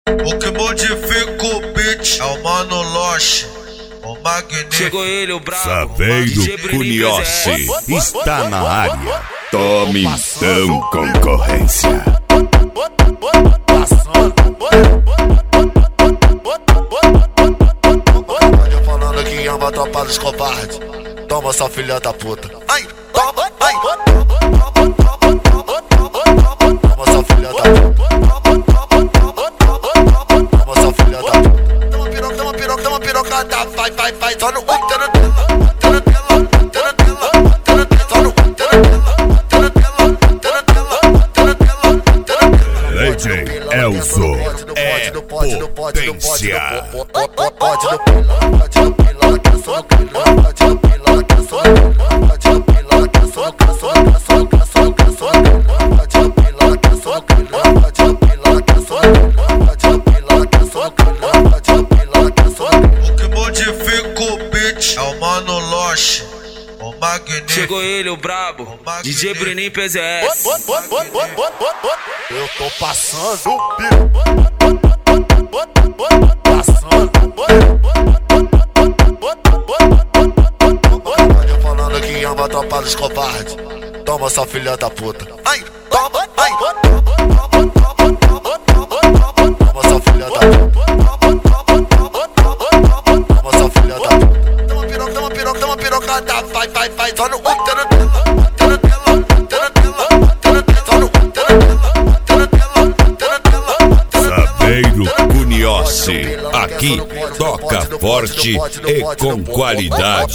O que modifica o beat é o Mano Loche, o magnífico. Chegou ele, o brabo, Saveiro Cuniossi está na área. Tome então, concorrência. Falando que ama a tropa dos covardes. Toma, sua filha da puta. Ai, toma, ai. Toma, sua filha da puta. Toma, sua filha da puta. Toma pirocada. Vai. Só no DJ Elzo é potência. O que modifica o beat é o Mano Loche, o magnífico. Chegou ele, o brabo, DJ Bruninho PZS. Eu tô passando, falando que ama a tropa dos covardes. Toma, sua filha da puta. Ai, toma, ai. Toma, sua filha da puta. Toma, sua filha da puta. Toma pirocada. Vai. Só no Saveiro Cuniossi, aqui toca forte e com qualidade.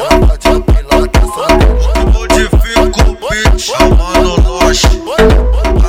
O que modifica o beat é o Mano Loche,